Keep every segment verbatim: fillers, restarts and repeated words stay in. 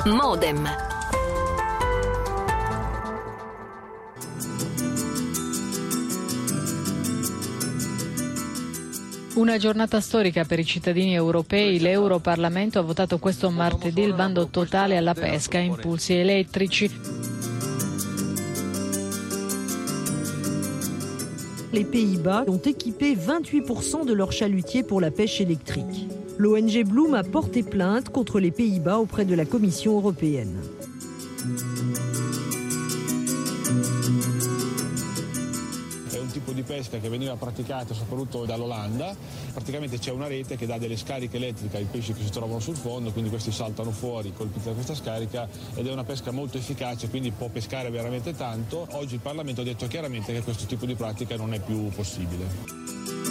Modem. Una giornata storica per i cittadini europei. L'Europarlamento ha votato questo martedì il bando totale alla pesca a impulsi elettrici. Les Pays-Bas ont équipé vingt-huit pour cent de leurs chalutiers pour la pêche électrique. L'O N G Bloom a porté plainte contre les Pays-Bas auprès de la Commission européenne. È un tipo di pesca che veniva praticata soprattutto dall'Olanda. Praticamente c'è una rete che dà delle scariche elettriche ai pesci che si trovano sul fondo, quindi questi saltano fuori colpiti da questa scarica, ed è una pesca molto efficace, quindi può pescare veramente tanto. Oggi il Parlamento ha detto chiaramente che questo tipo di pratica non è più possibile.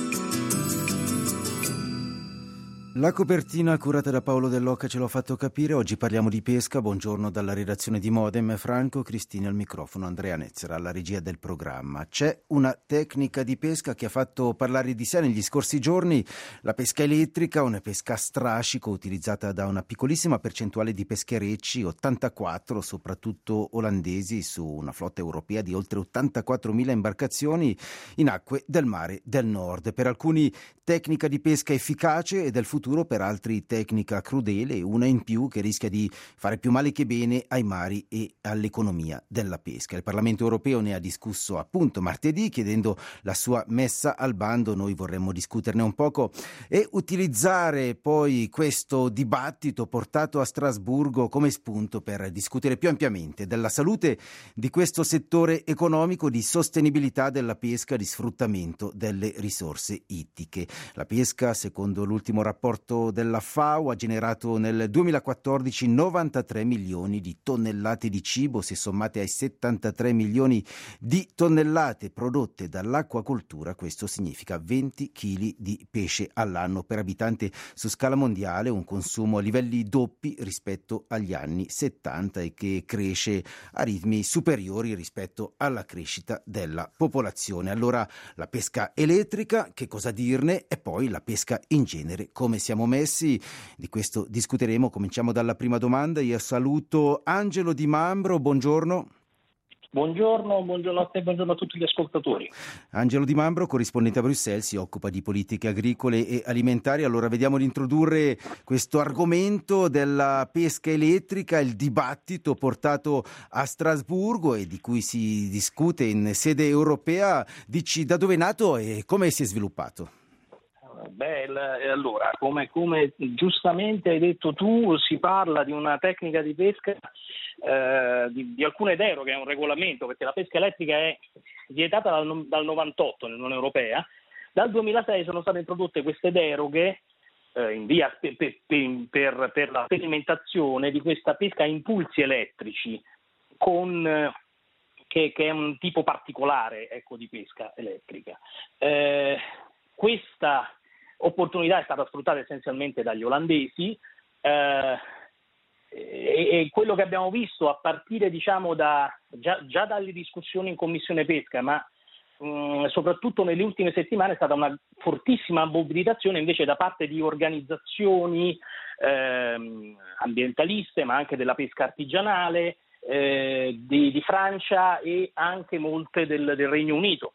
La copertina curata da Paolo Dell'Occa ce l'ho fatto capire. Oggi parliamo di pesca. Buongiorno dalla redazione di Modem. Franco Cristini al microfono, Andrea Nezzera alla regia del programma. C'è una tecnica di pesca che ha fatto parlare di sé negli scorsi giorni, la pesca elettrica, una pesca a strascico utilizzata da una piccolissima percentuale di pescherecci, ottantaquattro, soprattutto olandesi, su una flotta europea di oltre ottantaquattromila imbarcazioni in acque del mare del nord. Per alcuni tecnica di pesca efficace e del futuro, per altri tecnica crudele, una in più che rischia di fare più male che bene ai mari e all'economia della pesca. Il Parlamento europeo ne ha discusso appunto martedì, chiedendo la sua messa al bando. Noi vorremmo discuterne un poco e utilizzare poi questo dibattito portato a Strasburgo come spunto per discutere più ampiamente della salute di questo settore economico, di sostenibilità della pesca, di sfruttamento delle risorse ittiche. La pesca, secondo l'ultimo rapporto della FAO, ha generato nel duemilaquattordici novantatré milioni di tonnellate di cibo, se sommate ai settantatré milioni di tonnellate prodotte dall'acquacoltura. Questo significa venti chili di pesce all'anno per abitante su scala mondiale, un consumo a livelli doppi rispetto agli anni settanta e che cresce a ritmi superiori rispetto alla crescita della popolazione. Allora, la pesca elettrica, che cosa dirne? E poi la pesca in genere, come siamo messi? Di questo discuteremo. Cominciamo dalla prima domanda. Io saluto Angelo Di Mambro, buongiorno. Buongiorno, buongiorno a te, buongiorno a tutti gli ascoltatori. Angelo Di Mambro, corrispondente a Bruxelles, si occupa di politiche agricole e alimentari. Allora vediamo di introdurre questo argomento della pesca elettrica, il dibattito portato a Strasburgo e di cui si discute in sede europea. Dici da dove è nato e come si è sviluppato? Beh, allora, come, come giustamente hai detto tu, si parla di una tecnica di pesca, eh, di, di alcune deroghe, è un regolamento, perché la pesca elettrica è vietata dal, dal novantotto nell'Unione Europea. Dal duemilasei sono state introdotte queste deroghe eh, in via per, per, per la sperimentazione di questa pesca a impulsi elettrici, con, eh, che, che è un tipo particolare, ecco, di pesca elettrica. Eh, questa opportunità è stata sfruttata essenzialmente dagli olandesi eh, e, e quello che abbiamo visto a partire diciamo da già, già dalle discussioni in Commissione Pesca, ma mh, soprattutto nelle ultime settimane è stata una fortissima mobilitazione invece da parte di organizzazioni eh, ambientaliste, ma anche della pesca artigianale eh, di, di Francia e anche molte del, del Regno Unito.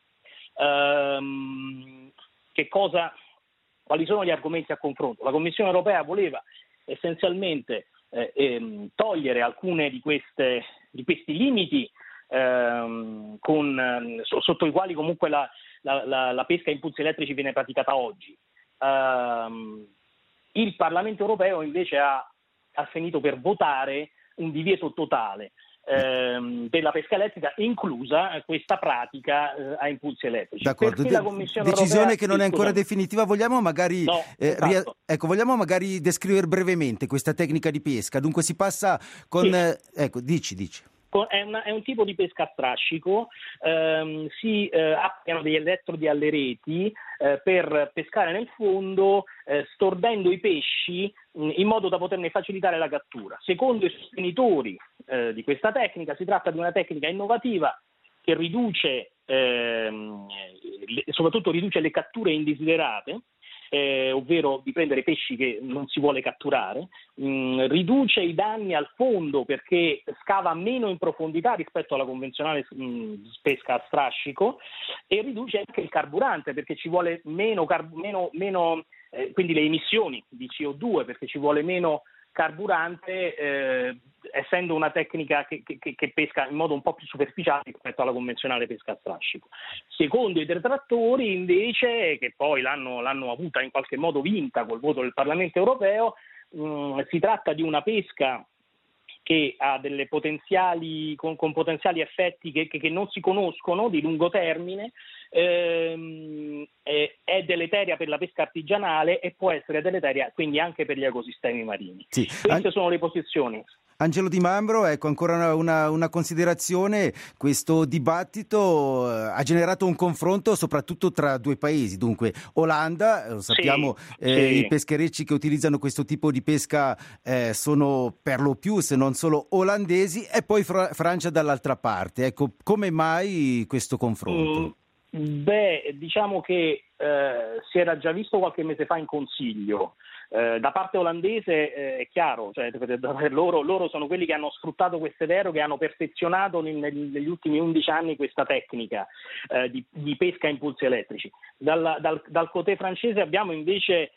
Um, che cosa Quali sono gli argomenti a confronto? La Commissione europea voleva essenzialmente eh, ehm, togliere alcune di queste di questi limiti ehm, con, eh, sotto i quali comunque la, la, la, la pesca a impulsi elettrici viene praticata oggi. Um, il Parlamento europeo invece ha, ha finito per votare un divieto totale ehm, della pesca elettrica, inclusa questa pratica eh, a impulsi elettrici. D'accordo, la Commissione decisione europea, che non è ancora scusami. definitiva. Vogliamo magari No, eh, esatto. ria- ecco, vogliamo magari descrivere brevemente questa tecnica di pesca. Dunque si passa con Sì. eh, ecco, dici, dici. È, una, è un tipo di pesca a strascico, ehm, si eh, applicano degli elettrodi alle reti eh, per pescare nel fondo, eh, stordendo i pesci mh, in modo da poterne facilitare la cattura. Secondo i sostenitori eh, di questa tecnica, si tratta di una tecnica innovativa che riduce, ehm, le, soprattutto riduce le catture indesiderate, eh, ovvero di prendere pesci che non si vuole catturare, mh, riduce i danni al fondo perché scava meno in profondità rispetto alla convenzionale mh, pesca a strascico, e riduce anche il carburante perché ci vuole meno, car- meno, meno eh, quindi le emissioni di C O due, perché ci vuole meno carburante, eh, essendo una tecnica che, che, che pesca in modo un po' più superficiale rispetto alla convenzionale pesca a strascico. Secondo i detrattori invece, che poi l'hanno, l'hanno avuta in qualche modo vinta col voto del Parlamento europeo, mh, si tratta di una pesca che ha delle potenziali con, con potenziali effetti che, che, che non si conoscono di lungo termine, ehm, è, è deleteria per la pesca artigianale e può essere deleteria quindi anche per gli ecosistemi marini. Sì. Queste An- sono le posizioni. Angelo Di Mambro, ecco ancora una, una, una considerazione. Questo dibattito eh, ha generato un confronto soprattutto tra due paesi, dunque Olanda, lo sappiamo, sì, eh, sì. i pescherecci che utilizzano questo tipo di pesca eh, sono per lo più, se non solo olandesi, e poi Fra- Francia dall'altra parte. Ecco, come mai questo confronto? Mm, beh, diciamo che eh, si era già visto qualche mese fa in Consiglio. Eh, da parte olandese eh, è chiaro, cioè, loro, loro sono quelli che hanno sfruttato queste deroghe, hanno perfezionato nel, negli ultimi undici anni questa tecnica eh, di, di pesca a impulsi elettrici. Dal, dal, dal côté francese abbiamo invece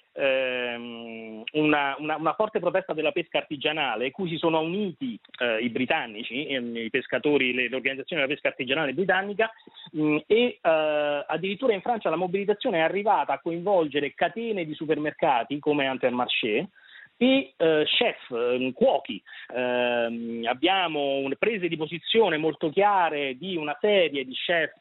ehm, una, una, una forte protesta della pesca artigianale, cui si sono uniti eh, i britannici, i pescatori, le, l'organizzazione della pesca artigianale britannica, mh, e eh, addirittura in Francia la mobilitazione è arrivata a coinvolgere catene di supermercati come Intermarché e eh, chef, eh, cuochi. Eh, abbiamo un, prese di posizione molto chiare di una serie di chef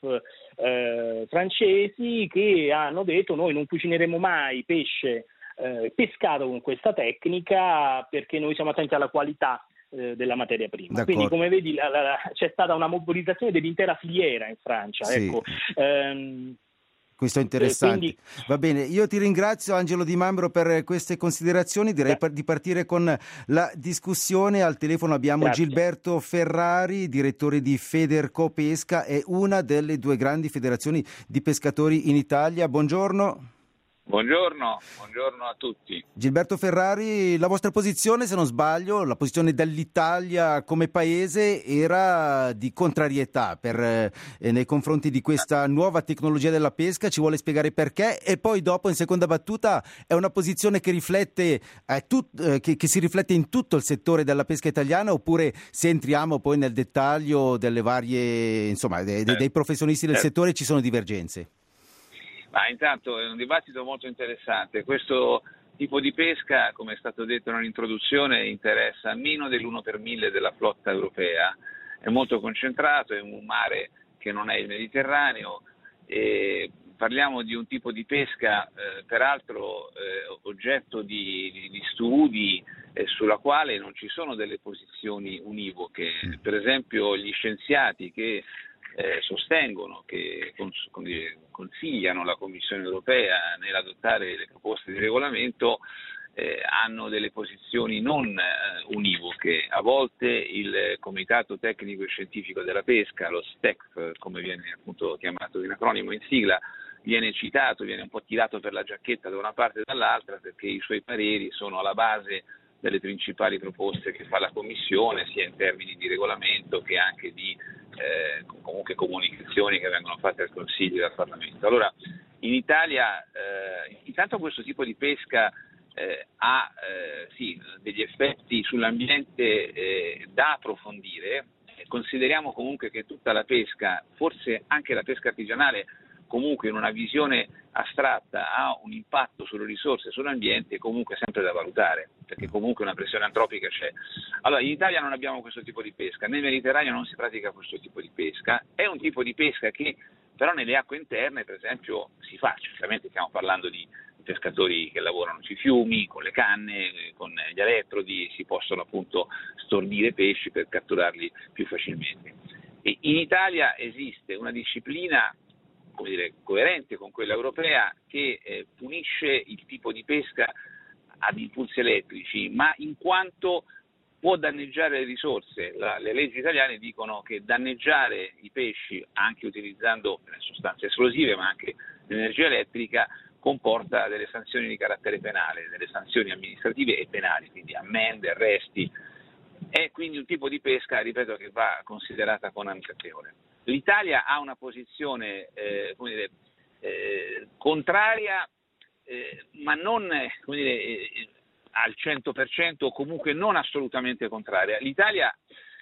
eh, francesi che hanno detto: noi non cucineremo mai pesce eh, pescato con questa tecnica perché noi siamo attenti alla qualità eh, della materia prima. D'accordo. Quindi, come vedi, la, la, la, c'è stata una mobilitazione dell'intera filiera in Francia. Sì. Ecco. Eh, Questo è interessante. Quindi... Va bene, io ti ringrazio Angelo Di Mambro per queste considerazioni. Direi Beh. di partire con la discussione. Al telefono abbiamo Grazie. Gilberto Ferrari, direttore di Federcopesca, è una delle due grandi federazioni di pescatori in Italia. Buongiorno. Buongiorno, buongiorno a tutti. Gilberto Ferrari, la vostra posizione, se non sbaglio, la posizione dell'Italia come paese era di contrarietà per, eh, nei confronti di questa nuova tecnologia della pesca. Ci vuole spiegare perché? E poi dopo, in seconda battuta, è una posizione che riflette eh, tut, eh, che, che si riflette in tutto il settore della pesca italiana, oppure se entriamo poi nel dettaglio delle varie, insomma, dei, dei professionisti del settore ci sono divergenze? Ma intanto è un dibattito molto interessante. Questo tipo di pesca, come è stato detto nell'introduzione, interessa meno dell'uno per mille della flotta europea, è molto concentrato, è un mare che non è il Mediterraneo, e parliamo di un tipo di pesca eh, peraltro eh, oggetto di, di, di studi eh, sulla quale non ci sono delle posizioni univoche. Per esempio gli scienziati che Eh, sostengono, che cons- consigliano la Commissione europea nell'adottare le proposte di regolamento, eh, hanno delle posizioni non eh, univoche. A volte il Comitato Tecnico e Scientifico della Pesca, lo S T E C, come viene appunto chiamato in acronimo, in sigla, viene citato, viene un po' tirato per la giacchetta da una parte e dall'altra, perché i suoi pareri sono alla base delle principali proposte che fa la Commissione, sia in termini di regolamento che anche di eh, comunque comunicazioni che vengono fatte al Consiglio e al Parlamento. Allora, in Italia eh, intanto questo tipo di pesca eh, ha eh, sì, degli effetti sull'ambiente eh, da approfondire. Consideriamo comunque che tutta la pesca, forse anche la pesca artigianale, comunque in una visione astratta ha un impatto sulle risorse e sull'ambiente comunque sempre da valutare, perché comunque una pressione antropica c'è. Allora, in Italia non abbiamo questo tipo di pesca, nel Mediterraneo non si pratica questo tipo di pesca, è un tipo di pesca che però nelle acque interne, per esempio, si fa. Certamente stiamo parlando di pescatori che lavorano sui fiumi, con le canne, con gli elettrodi, si possono appunto stordire pesci per catturarli più facilmente. E in Italia esiste una disciplina, come dire, coerente con quella europea, che eh, punisce il tipo di pesca ad impulsi elettrici, ma in quanto può danneggiare le risorse. La, le leggi italiane dicono che danneggiare i pesci, anche utilizzando sostanze esplosive, ma anche l'energia elettrica, comporta delle sanzioni di carattere penale, delle sanzioni amministrative e penali, quindi ammende, arresti. È quindi un tipo di pesca, ripeto, che va considerata con attenzione. L'Italia ha una posizione eh, come dire, eh, contraria, eh, ma non come dire, eh, al cento per cento o comunque non assolutamente contraria. L'Italia,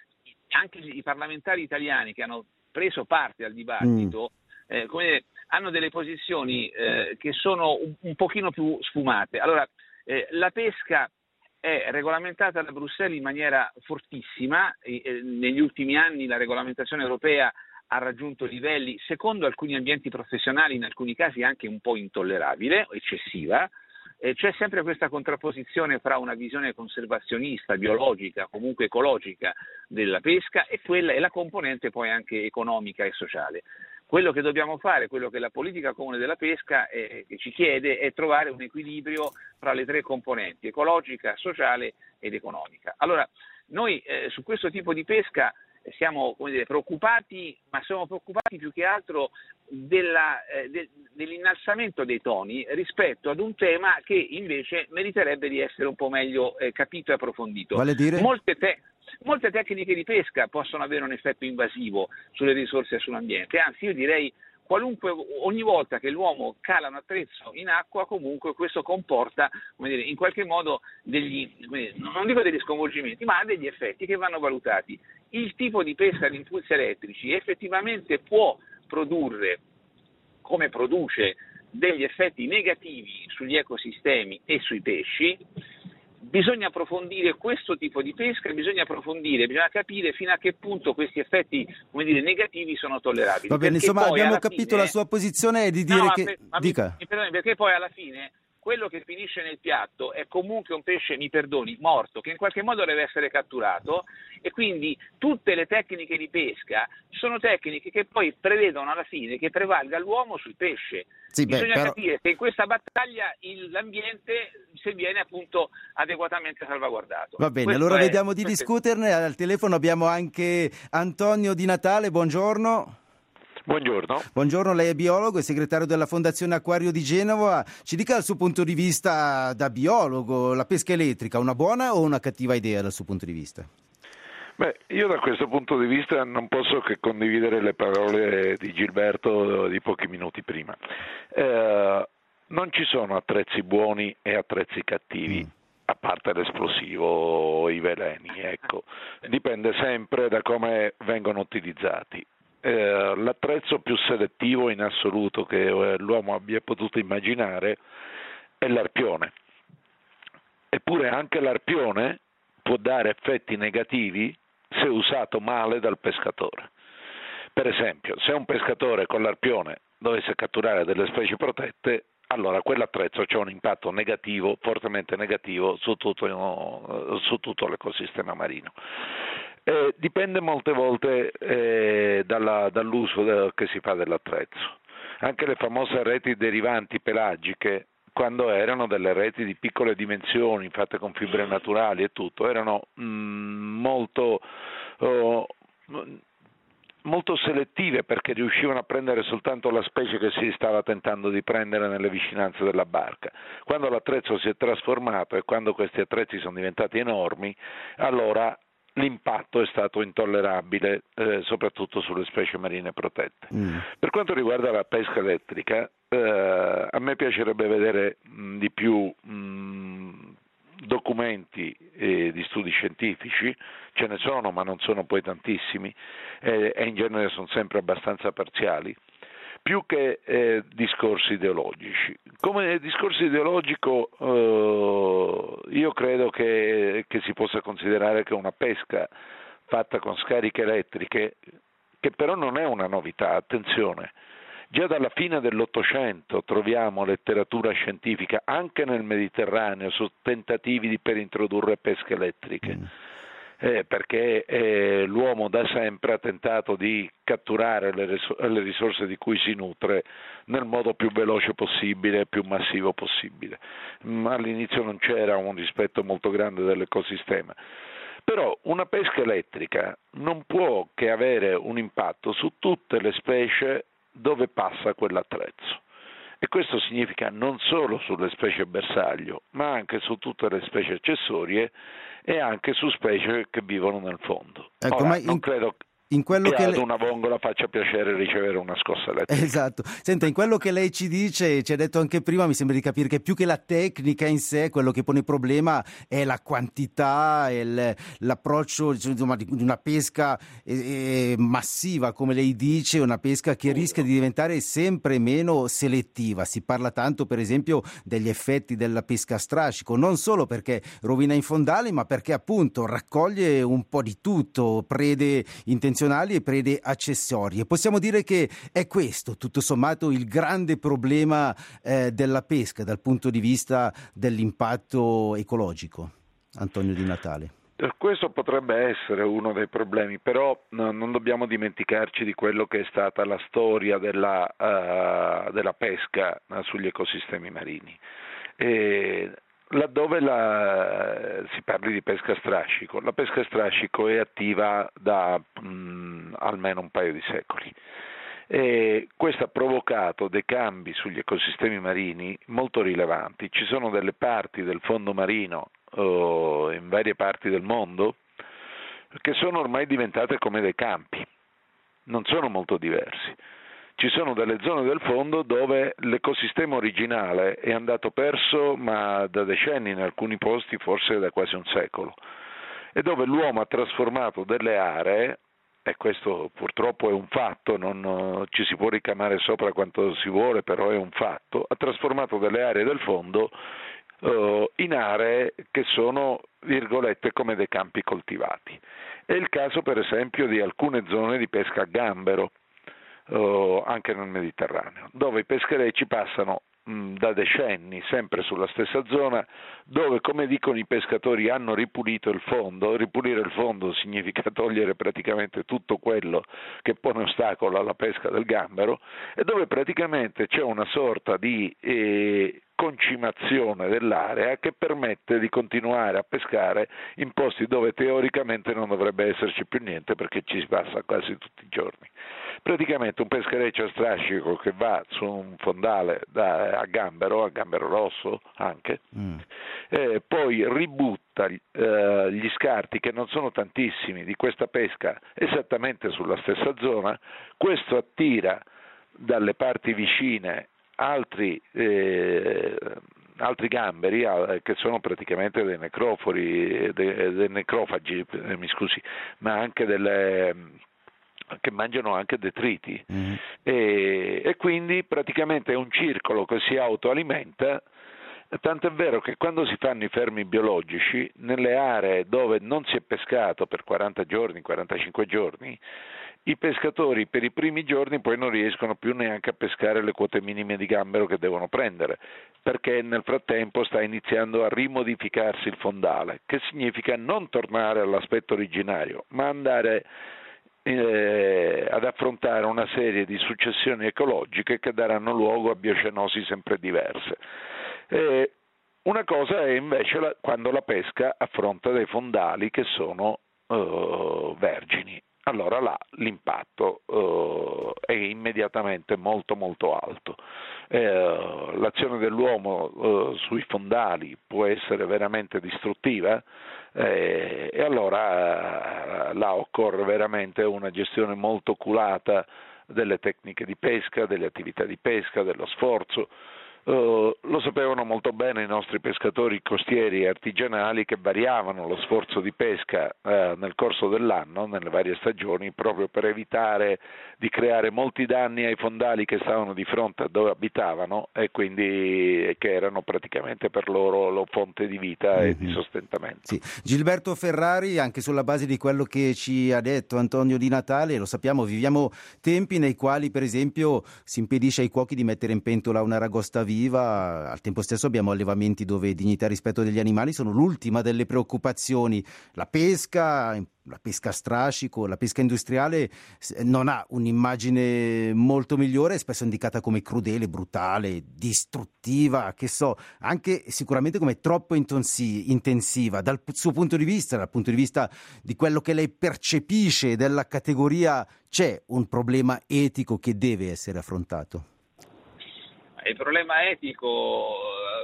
anche i parlamentari italiani che hanno preso parte al dibattito, mm. eh, come dire, hanno delle posizioni eh, che sono un, un pochino più sfumate. Allora, eh, la pesca è regolamentata da Bruxelles in maniera fortissima, eh, negli ultimi anni la regolamentazione europea ha raggiunto livelli, secondo alcuni ambienti professionali, in alcuni casi anche un po' intollerabile, eccessiva. Eh, c'è sempre questa contrapposizione fra una visione conservazionista, biologica, comunque ecologica della pesca e quella e la componente poi anche economica e sociale. Quello che dobbiamo fare, quello che la politica comune della pesca eh, che ci chiede è trovare un equilibrio fra le tre componenti, ecologica, sociale ed economica. Allora, noi eh, su questo tipo di pesca siamo come dire, preoccupati, ma siamo preoccupati più che altro della, eh, de, dell'innalzamento dei toni rispetto ad un tema che invece meriterebbe di essere un po' meglio eh, capito e approfondito. Vale dire? Molte, te- molte tecniche di pesca possono avere un effetto invasivo sulle risorse e sull'ambiente, anzi io direi qualunque, ogni volta che l'uomo cala un attrezzo in acqua, comunque questo comporta, come dire, in qualche modo degli, non dico degli sconvolgimenti, ma degli effetti che vanno valutati. Il tipo di pesca di impulsi elettrici effettivamente può produrre, come produce, degli effetti negativi sugli ecosistemi e sui pesci. Bisogna approfondire questo tipo di pesca, bisogna approfondire, bisogna capire fino a che punto questi effetti, come dire, negativi sono tollerabili. Va bene, insomma abbiamo capito fine, la sua posizione è di dire no, che... Ma, ma Dica. Mi, perdoni, perché poi alla fine quello che finisce nel piatto è comunque un pesce, mi perdoni, morto, che in qualche modo deve essere catturato, e quindi tutte le tecniche di pesca sono tecniche che poi prevedono alla fine che prevalga l'uomo sul pesce. Sì, Bisogna beh, però... capire che in questa battaglia il, l'ambiente se viene appunto adeguatamente salvaguardato. Va bene, Questo allora è, vediamo di discuterne. Al telefono abbiamo anche Antonio Di Natale, buongiorno. Buongiorno. Buongiorno, lei è biologo e segretario della Fondazione Acquario di Genova. Ci dica dal suo punto di vista da biologo, la pesca elettrica, una buona o una cattiva idea dal suo punto di vista? Beh, io da questo punto di vista non posso che condividere le parole di Gilberto di pochi minuti prima. Eh, non ci sono attrezzi buoni e attrezzi cattivi. Mm. A parte l'esplosivo, i veleni, ecco. Dipende sempre da come vengono utilizzati. Eh, l'attrezzo più selettivo in assoluto che eh, l'uomo abbia potuto immaginare è l'arpione. Eppure anche l'arpione può dare effetti negativi se usato male dal pescatore. Per esempio, se un pescatore con l'arpione dovesse catturare delle specie protette, allora quell'attrezzo c'è un impatto negativo, fortemente negativo, su tutto, su tutto l'ecosistema marino. Eh, dipende molte volte eh, dalla, dall'uso de, che si fa dell'attrezzo. Anche le famose reti derivanti pelagiche, quando erano delle reti di piccole dimensioni fatte con fibre naturali e tutto, erano mh, molto oh, molto selettive, perché riuscivano a prendere soltanto la specie che si stava tentando di prendere nelle vicinanze della barca. Quando l'attrezzo si è trasformato e quando questi attrezzi sono diventati enormi, allora l'impatto è stato intollerabile, eh, soprattutto sulle specie marine protette. Mm. Per quanto riguarda la pesca elettrica, eh, a me piacerebbe vedere mh, di più mh, documenti eh, di studi scientifici, ce ne sono ma non sono poi tantissimi eh, e in genere sono sempre abbastanza parziali, più che eh, discorsi ideologici. Come discorso ideologico eh, io credo che, che si possa considerare che una pesca fatta con scariche elettriche, che però non è una novità, attenzione, già dalla fine dell'Ottocento troviamo letteratura scientifica anche nel Mediterraneo su tentativi di, per introdurre pesche elettriche. Mm. Eh, perché eh, l'uomo da sempre ha tentato di catturare le, ris- le risorse di cui si nutre nel modo più veloce possibile, più massivo possibile. Ma all'inizio non c'era un rispetto molto grande dell'ecosistema. Però una pesca elettrica non può che avere un impatto su tutte le specie dove passa quell'attrezzo. e questo significa non solo sulle specie bersaglio, ma anche su tutte le specie accessorie e anche su specie che vivono nel fondo. Ecco, Ora, ma non in... credo In quello che, che ad le... una vongola faccia piacere ricevere una scossa elettrica. Esatto. Senta, in quello che lei ci dice, ci ha detto anche prima, mi sembra di capire che più che la tecnica in sé, quello che pone problema è la quantità e il, l'approccio, insomma, di una pesca eh, massiva, come lei dice, una pesca che rischia di diventare sempre meno selettiva. Si parla tanto, per esempio, degli effetti della pesca a strascico, non solo perché rovina i fondali, ma perché appunto raccoglie un po' di tutto, prede intenzionali e prede accessorie. Possiamo dire che è questo, tutto sommato, il grande problema eh, della pesca dal punto di vista dell'impatto ecologico. Antonio Di Natale. Questo potrebbe essere uno dei problemi, però no, non dobbiamo dimenticarci di quello che è stata la storia della, uh, della pesca uh, sugli ecosistemi marini. E laddove la, si parli di pesca a strascico, la pesca a strascico è attiva da mh, almeno un paio di secoli e questo ha provocato dei cambi sugli ecosistemi marini molto rilevanti. Ci sono delle parti del fondo marino oh, in varie parti del mondo che sono ormai diventate come dei campi, non sono molto diversi. Ci sono delle zone del fondo dove l'ecosistema originale è andato perso, ma da decenni, in alcuni posti forse da quasi un secolo, e dove l'uomo ha trasformato delle aree, e questo purtroppo è un fatto, non ci si può ricamare sopra quanto si vuole, però è un fatto, ha trasformato delle aree del fondo uh, in aree che sono, virgolette, come dei campi coltivati. È il caso per esempio di alcune zone di pesca a gambero, Uh, anche nel Mediterraneo, dove i pescherecci passano mh, da decenni sempre sulla stessa zona, dove, come dicono i pescatori, hanno ripulito il fondo. Ripulire il fondo significa togliere praticamente tutto quello che pone ostacolo alla pesca del gambero, e dove praticamente c'è una sorta di eh, concimazione dell'area che permette di continuare a pescare in posti dove teoricamente non dovrebbe esserci più niente, perché ci si passa quasi tutti i giorni. Praticamente un peschereccio a strascico che va su un fondale da, a gambero, a gambero rosso anche, mm. eh, poi ributta eh, gli scarti, che non sono tantissimi, di questa pesca esattamente sulla stessa zona. Questo attira dalle parti vicine altri eh, altri gamberi eh, che sono praticamente dei necrofori, dei, dei necrofagi, eh, mi scusi, ma anche delle che mangiano anche detriti, mm. e, e quindi praticamente è un circolo che si autoalimenta, tant'è vero che quando si fanno i fermi biologici, nelle aree dove non si è pescato per quaranta giorni, quarantacinque giorni, i pescatori per i primi giorni poi non riescono più neanche a pescare le quote minime di gambero che devono prendere, perché nel frattempo sta iniziando a rimodificarsi il fondale, che significa non tornare all'aspetto originario, ma andare Eh, ad affrontare una serie di successioni ecologiche che daranno luogo a biocenosi sempre diverse. Eh, una cosa è invece la, quando la pesca affronta dei fondali che sono eh, vergini. Allora là l'impatto eh, è immediatamente molto molto alto. Eh, l'azione dell'uomo eh, sui fondali può essere veramente distruttiva, eh, e allora eh, là occorre veramente una gestione molto oculata delle tecniche di pesca, delle attività di pesca, dello sforzo. Uh, lo sapevano molto bene i nostri pescatori costieri e artigianali, che variavano lo sforzo di pesca uh, nel corso dell'anno, nelle varie stagioni, proprio per evitare di creare molti danni ai fondali che stavano di fronte a dove abitavano, e quindi che erano praticamente per loro la fonte di vita mm-hmm. e di sostentamento. Sì. Gilberto Ferrari, anche sulla base di quello che ci ha detto Antonio Di Natale, lo sappiamo, viviamo tempi nei quali per esempio si impedisce ai cuochi di mettere in pentola una ragosta viva. Viva. Al tempo stesso abbiamo allevamenti dove dignità e rispetto degli animali sono l'ultima delle preoccupazioni. La pesca, la pesca a strascico, la pesca industriale non ha un'immagine molto migliore, è spesso indicata come crudele, brutale, distruttiva, che so, anche sicuramente come troppo intensiva. Dal suo punto di vista, dal punto di vista di quello che lei percepisce della categoria, c'è un problema etico che deve essere affrontato? Il problema etico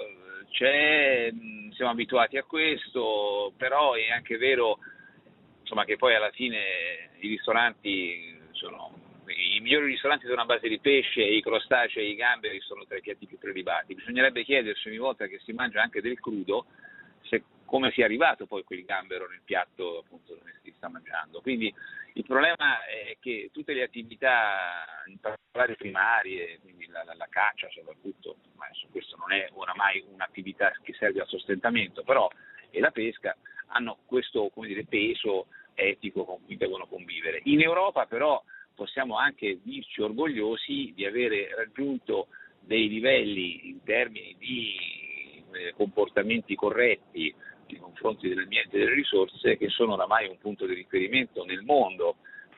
c'è, siamo abituati a questo, però è anche vero, insomma, che poi alla fine i ristoranti sono i migliori ristoranti sono a base di pesce, e i crostacei e i gamberi sono tra i piatti più prelibati. Bisognerebbe chiedersi ogni volta che si mangia anche del crudo se, come sia arrivato poi quel gambero nel piatto appunto dove si sta mangiando. Quindi il problema è che tutte le attività, in particolare primarie, quindi la, la, la caccia soprattutto, ma adesso questo non è oramai un'attività che serve al sostentamento, però e la pesca hanno questo, come dire, peso etico con cui devono convivere. In Europa però possiamo anche dirci orgogliosi di avere raggiunto dei livelli in termini di eh, comportamenti corretti nei confronti dell'ambiente e delle risorse che sono oramai un punto di riferimento nel mondo,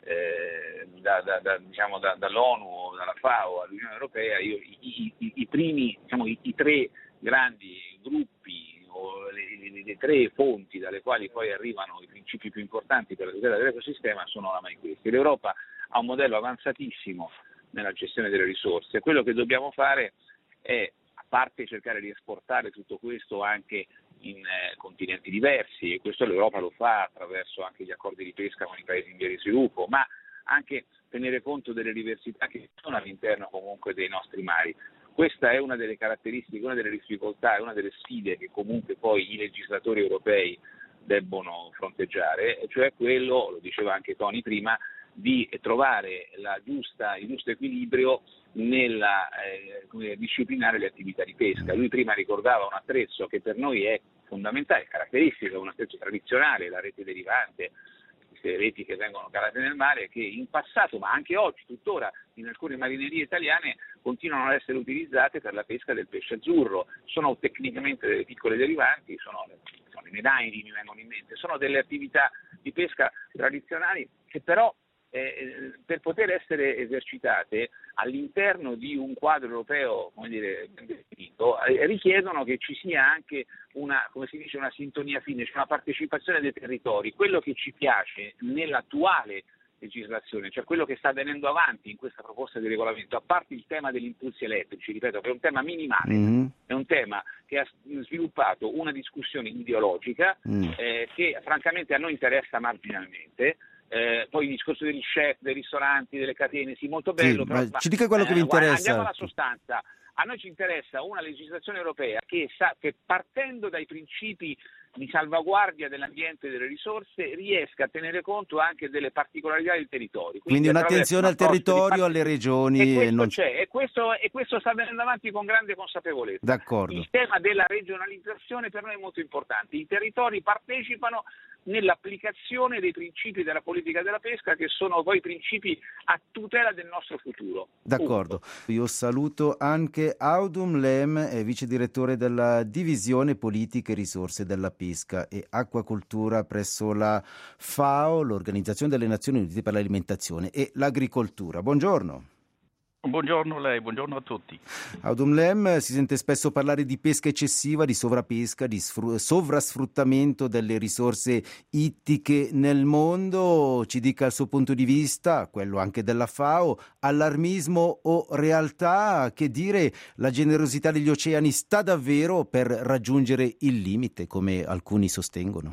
eh, da, da, da, diciamo da, dall'ONU, dalla FAO all'Unione Europea. Io, i, i, i primi, diciamo, i, i tre grandi gruppi o le, le, le tre fonti dalle quali poi arrivano i principi più importanti per la tutela dell'ecosistema sono oramai questi. L'Europa ha un modello avanzatissimo nella gestione delle risorse. Quello che dobbiamo fare è, a parte cercare di esportare tutto questo anche in eh, continenti diversi, e questo l'Europa lo fa attraverso anche gli accordi di pesca con i paesi in via di sviluppo, ma anche tenere conto delle diversità che sono all'interno comunque dei nostri mari. Questa è una delle caratteristiche, una delle difficoltà, è una delle sfide che comunque poi i legislatori europei debbono fronteggiare, cioè quello, lo diceva anche Tony prima, di trovare la giusta, il giusto equilibrio nella eh, come disciplinare le attività di pesca. Lui prima ricordava un attrezzo che per noi è fondamentale, caratteristico, è un attrezzo tradizionale, la rete derivante, queste reti che vengono calate nel mare, che in passato, ma anche oggi, tuttora, in alcune marinerie italiane continuano ad essere utilizzate per la pesca del pesce azzurro. Sono tecnicamente delle piccole derivanti, sono, sono le medaidi, mi vengono in mente, sono delle attività di pesca tradizionali che però Eh, per poter essere esercitate all'interno di un quadro europeo, come dire, ben definito, eh, richiedono che ci sia anche una, come si dice, una sintonia fine, cioè una partecipazione dei territori. Quello che ci piace nell'attuale legislazione, cioè quello che sta avvenendo avanti in questa proposta di regolamento, a parte il tema degli impulsi elettrici, ripeto, che è un tema minimale, mm-hmm. è un tema che ha sviluppato una discussione ideologica mm. eh, che francamente a noi interessa marginalmente. Eh, poi il discorso degli chef, dei ristoranti, delle catene, sì, molto bello. Sì, però, ma ci dica quello eh, che vi interessa. Andiamo alla sostanza. A noi ci interessa una legislazione europea che, sa, che partendo dai principi di salvaguardia dell'ambiente e delle risorse riesca a tenere conto anche delle particolarità del territorio. Quindi, Quindi un'attenzione al territorio, alle regioni. E questo e non... c'è, e questo, e questo sta venendo avanti con grande consapevolezza. D'accordo. Il tema della regionalizzazione per noi è molto importante. I territori partecipano nell'applicazione dei principi della politica della pesca, che sono poi principi a tutela del nostro futuro. D'accordo. Punto. Io saluto anche Audum Lem, vice direttore della divisione politiche e risorse della pesca e acquacoltura presso la FAO, l'Organizzazione delle Nazioni Unite per l'alimentazione e l'agricoltura. Buongiorno. Buongiorno a lei, buongiorno a tutti. Audum Lem, si sente spesso parlare di pesca eccessiva, di sovrapesca, di sfru- sovrasfruttamento delle risorse ittiche nel mondo. Ci dica il suo punto di vista, quello anche della FAO, allarmismo o realtà? Che dire, la generosità degli oceani sta davvero per raggiungere il limite, come alcuni sostengono?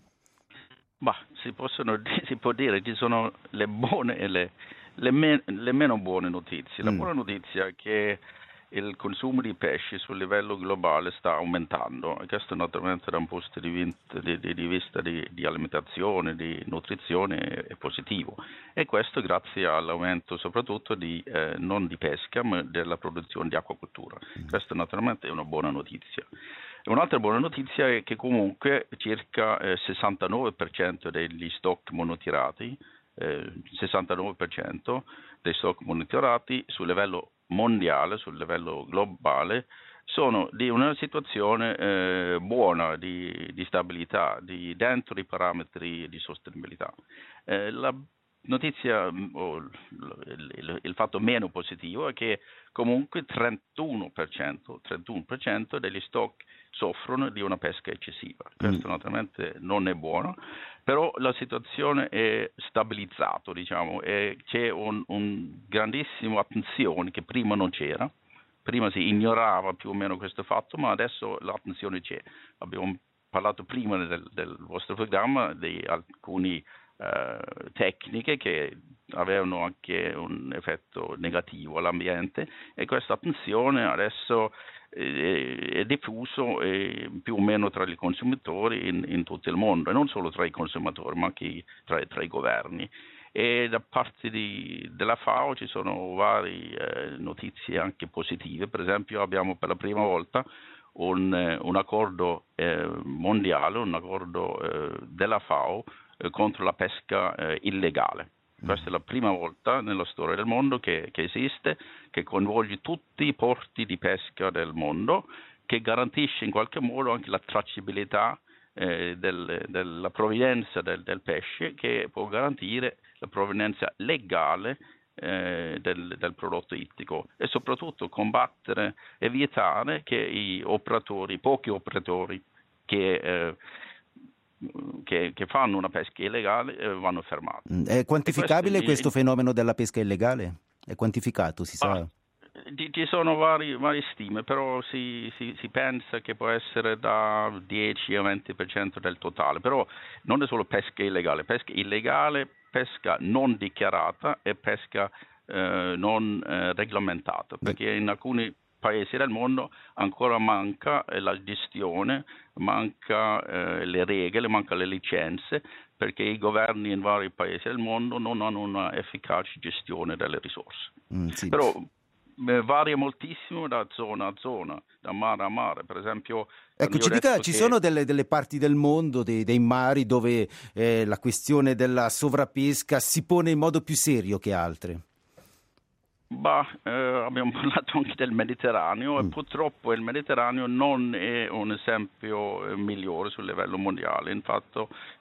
Bah, si possono, si può dire, ci sono le buone e le Le, me- le meno buone notizie. La mm. buona notizia è che il consumo di pesce sul livello globale sta aumentando, e questo naturalmente da un punto di vista di, di, di, vista di, di alimentazione, di nutrizione è, è positivo, e questo grazie all'aumento soprattutto di eh, non di pesca ma della produzione di acquacoltura. Mm. Questo naturalmente è una buona notizia. Un'altra buona notizia è che comunque circa il eh, sessantanove per cento degli stock monotirati Eh, sessantanove per cento dei stock monitorati sul livello mondiale, sul livello globale, sono di una situazione eh, buona di, di stabilità, di, dentro i parametri di sostenibilità. Eh, la notizia o il, il, il fatto meno positivo è che comunque trentuno per cento, trentuno per cento degli stock soffrono di una pesca eccessiva. Questo mm. naturalmente non è buono, però la situazione è stabilizzata, diciamo, e c'è un, un grandissima attenzione che prima non c'era prima si ignorava più o meno questo fatto, ma adesso l'attenzione c'è. Abbiamo parlato prima del, del vostro programma di alcune eh, tecniche che avevano anche un effetto negativo all'ambiente, e questa attenzione adesso è diffuso eh, più o meno tra i consumatori in, in tutto il mondo, e non solo tra i consumatori ma anche tra, tra i governi. E da parte di, della FAO ci sono varie eh, notizie anche positive. Per esempio abbiamo per la prima volta un, un accordo eh, mondiale, un accordo eh, della FAO eh, contro la pesca eh, illegale. Questa è la prima volta nella storia del mondo che, che esiste, che coinvolge tutti i porti di pesca del mondo, che garantisce in qualche modo anche la tracciabilità eh, del, della provenienza del, del pesce, che può garantire la provenienza legale eh, del, del prodotto ittico, e soprattutto combattere, evitare che i operatori, pochi operatori che eh, Che, che fanno una pesca illegale eh, vanno fermati. È quantificabile questo, questo fenomeno della pesca illegale? È quantificato, si sa? Ah, ci sono vari, varie stime, però si, si, si pensa che può essere da dieci a venti per cento del totale, però non è solo pesca illegale, pesca illegale, pesca non dichiarata e pesca eh, non eh, regolamentata, perché in alcuni paesi del mondo ancora manca eh, la gestione, manca eh, le regole, manca le licenze, perché i governi in vari paesi del mondo non hanno una efficace gestione delle risorse. Mm, sì. Però eh, varia moltissimo da zona a zona, da mare a mare. Per esempio, ecco, ci dica, ci che... sono delle, delle parti del mondo, dei, dei mari, dove eh, la questione della sovrapesca si pone in modo più serio che altre? Bah, eh, abbiamo parlato anche del Mediterraneo, mm. e purtroppo il Mediterraneo non è un esempio eh, migliore sul livello mondiale. Infatti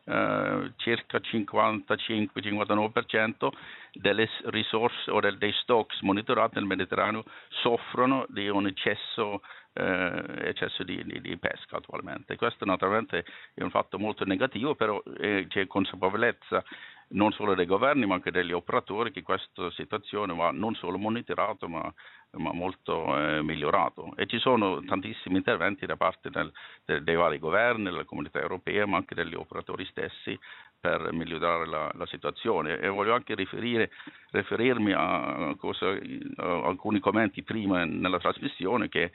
eh, circa cinquantacinque cinquantanove per cento delle risorse o del, dei stocks monitorati nel Mediterraneo soffrono di un eccesso, eh, eccesso di, di, di pesca attualmente. Questo naturalmente è un fatto molto negativo, però eh, c'è consapevolezza non solo dei governi ma anche degli operatori che questa situazione va non solo monitorato ma, ma molto eh, migliorato, e ci sono tantissimi interventi da parte del, del, dei vari governi, della comunità europea ma anche degli operatori stessi per migliorare la, la situazione. E voglio anche riferire, riferirmi a, cosa, a alcuni commenti prima nella trasmissione, che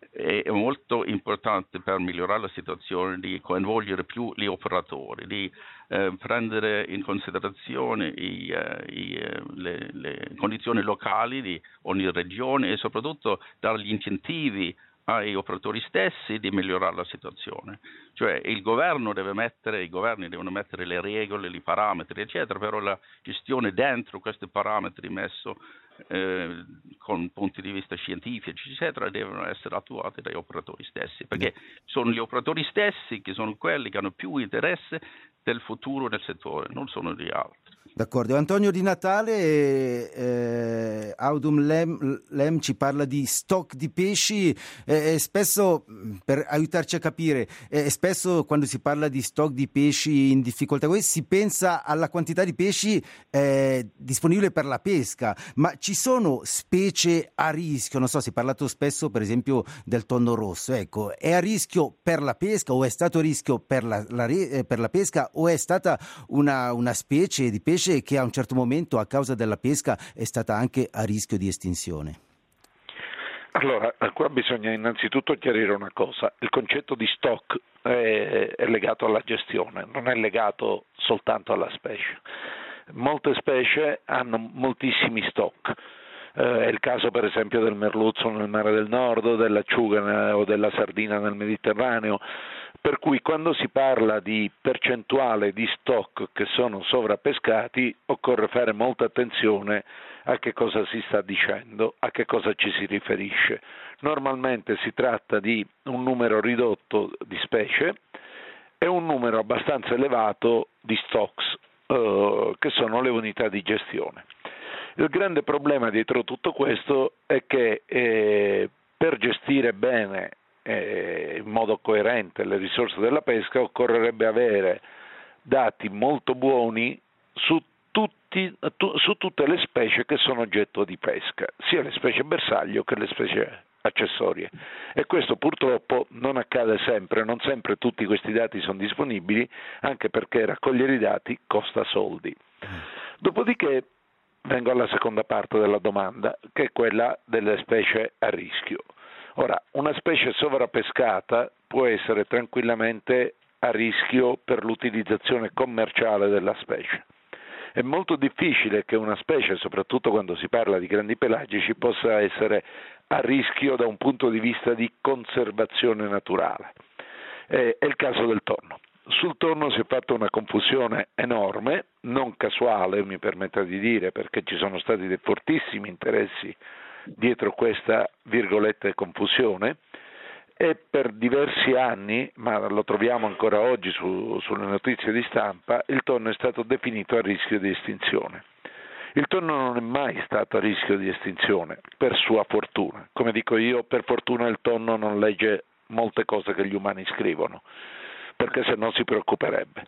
è molto importante per migliorare la situazione di coinvolgere più gli operatori, di eh, prendere in considerazione i, eh, i, eh, le, le condizioni locali di ogni regione, e soprattutto dare gli incentivi ai operatori stessi di migliorare la situazione. Cioè il governo deve mettere, i governi devono mettere le regole, i parametri, eccetera, però la gestione dentro questi parametri messo eh, con punti di vista scientifici, eccetera, devono essere attuati dai operatori stessi, perché sono gli operatori stessi che sono quelli che hanno più interesse del futuro del settore, non sono gli altri. D'accordo. Antonio Di Natale, eh, Audum Lem, Lem ci parla di stock di pesci, eh, e spesso, per aiutarci a capire, eh, spesso quando si parla di stock di pesci in difficoltà si pensa alla quantità di pesci eh, disponibile per la pesca, ma ci sono specie a rischio? Non so, si è parlato spesso per esempio del tonno rosso, ecco, è a rischio per la pesca o è stato a rischio per la, la, per la pesca, o è stata una, una specie di pesce che a un certo momento a causa della pesca è stata anche a rischio di estinzione? Allora, qua bisogna innanzitutto chiarire una cosa: il concetto di stock è, è legato alla gestione, non è legato soltanto alla specie. Molte specie hanno moltissimi stock. Eh, è il caso per esempio del merluzzo nel mare del Nord, dell'acciuga o della sardina nel Mediterraneo, per cui quando si parla di percentuale di stock che sono sovrappescati occorre fare molta attenzione a che cosa si sta dicendo, a che cosa ci si riferisce. Normalmente si tratta di un numero ridotto di specie e un numero abbastanza elevato di stocks, eh, che sono le unità di gestione. Il grande problema dietro tutto questo è che eh, per gestire bene eh, in modo coerente le risorse della pesca occorrerebbe avere dati molto buoni su, tutti, tu, su tutte le specie che sono oggetto di pesca, sia le specie bersaglio che le specie accessorie, e questo purtroppo non accade sempre, non sempre tutti questi dati sono disponibili, anche perché raccogliere i dati costa soldi. Dopodiché vengo alla seconda parte della domanda, che è quella delle specie a rischio. Ora, una specie sovrapescata può essere tranquillamente a rischio per l'utilizzazione commerciale della specie. È molto difficile che una specie, soprattutto quando si parla di grandi pelagici, possa essere a rischio da un punto di vista di conservazione naturale. È il caso del tonno. Sul tonno si è fatta una confusione enorme, non casuale mi permetta di dire, perché ci sono stati dei fortissimi interessi dietro questa virgolette confusione, e per diversi anni, ma lo troviamo ancora oggi su, sulle notizie di stampa, il tonno è stato definito a rischio di estinzione. Il tonno non è mai stato a rischio di estinzione, per sua fortuna. Come dico io, per fortuna il tonno non legge molte cose che gli umani scrivono, perché se no si preoccuperebbe.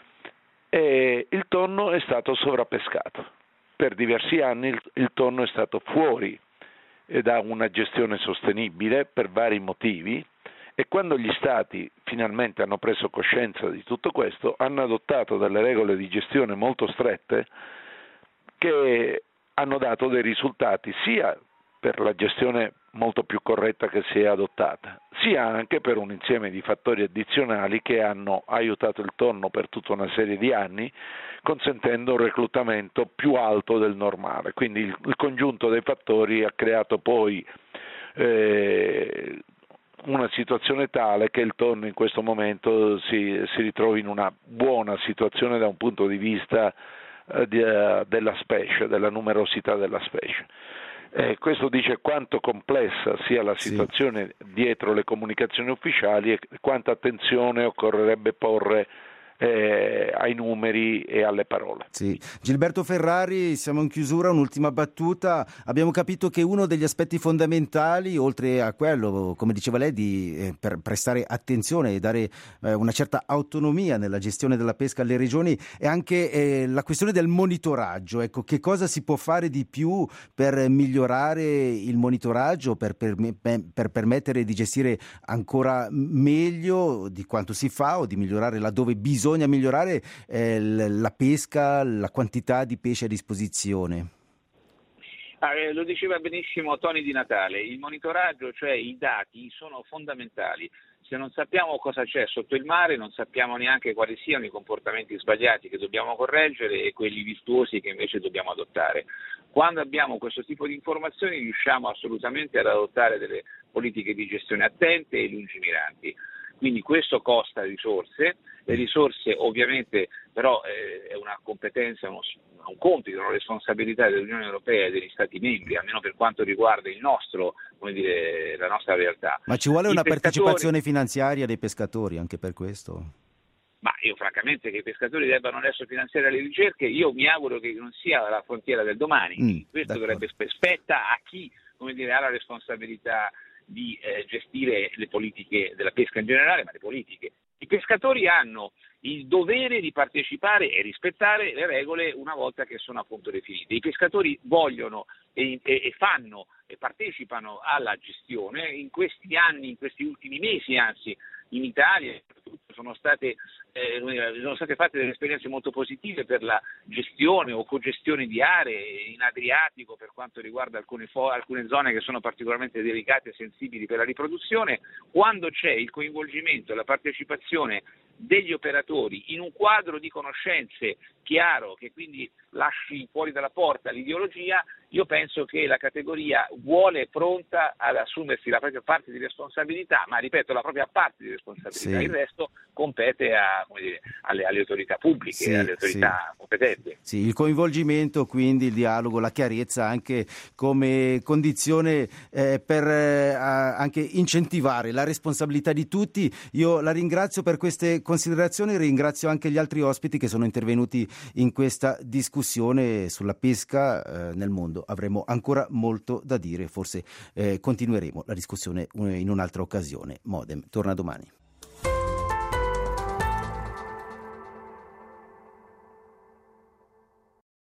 E il tonno è stato sovrapescato. Per diversi anni il, il tonno è stato fuori da una gestione sostenibile per vari motivi, e quando gli stati finalmente hanno preso coscienza di tutto questo, hanno adottato delle regole di gestione molto strette che hanno dato dei risultati sia per la gestione molto più corretta che si è adottata, sia anche per un insieme di fattori addizionali che hanno aiutato il tonno per tutta una serie di anni, consentendo un reclutamento più alto del normale. Quindi il, il congiunto dei fattori ha creato poi eh, una situazione tale che il tonno in questo momento si, si ritrovi in una buona situazione da un punto di vista eh, di, uh, della specie, della numerosità della specie. Eh, questo dice quanto complessa sia la situazione sì. dietro le comunicazioni ufficiali e quanta attenzione occorrerebbe porre eh, ai numeri e alle parole. Sì. Gilberto Ferrari, siamo in chiusura, un'ultima battuta. Abbiamo capito che uno degli aspetti fondamentali, oltre a quello, come diceva lei, di eh, per prestare attenzione e dare eh, una certa autonomia nella gestione della pesca alle regioni, è anche eh, la questione del monitoraggio. Ecco, che cosa si può fare di più per migliorare il monitoraggio, per, per, per permettere di gestire ancora meglio di quanto si fa, o di migliorare laddove bisogna Bisogna migliorare eh, la pesca, la quantità di pesce a disposizione? Ah, eh, lo diceva benissimo Tony Di Natale, il monitoraggio, cioè i dati, sono fondamentali. Se non sappiamo cosa c'è sotto il mare, non sappiamo neanche quali siano i comportamenti sbagliati che dobbiamo correggere e quelli virtuosi che invece dobbiamo adottare. Quando abbiamo questo tipo di informazioni riusciamo assolutamente ad adottare delle politiche di gestione attente e lungimiranti. Quindi questo costa risorse, le risorse ovviamente però eh, è una competenza, uno, un compito, una responsabilità dell'Unione Europea e degli Stati membri, almeno per quanto riguarda il nostro, come dire, la nostra realtà. Ma ci vuole I una pescatori... partecipazione finanziaria dei pescatori anche per questo? Ma io francamente che i pescatori debbano adesso finanziare le ricerche, io mi auguro che non sia la frontiera del domani. Mm, questo d'accordo. Dovrebbe spetta a chi, come dire, ha la responsabilità di eh, gestire le politiche della pesca in generale, ma le politiche. I pescatori hanno il dovere di partecipare e rispettare le regole una volta che sono appunto definite. I pescatori vogliono e, e, e fanno e partecipano alla gestione. In questi anni, in questi ultimi mesi anzi, in Italia sono state, eh, sono state fatte delle esperienze molto positive per la gestione o cogestione di aree in Adriatico per quanto riguarda alcune, fo- alcune zone che sono particolarmente delicate e sensibili per la riproduzione. Quando c'è il coinvolgimento e la partecipazione degli operatori in un quadro di conoscenze chiaro, che quindi lasci fuori dalla porta l'ideologia, io penso che la categoria vuole e pronta ad assumersi la propria parte di responsabilità, ma ripeto, la propria parte di responsabilità, sì. Il resto compete a, come dire, alle, alle autorità pubbliche, sì, alle autorità sì. competenti. Sì, il coinvolgimento, quindi il dialogo, la chiarezza anche come condizione eh, per eh, anche incentivare la responsabilità di tutti. Io la ringrazio per queste considerazioni, ringrazio anche gli altri ospiti che sono intervenuti in questa discussione sulla pesca eh, nel mondo. Avremo ancora molto da dire, forse eh, continueremo la discussione in un'altra occasione. Modem torna domani.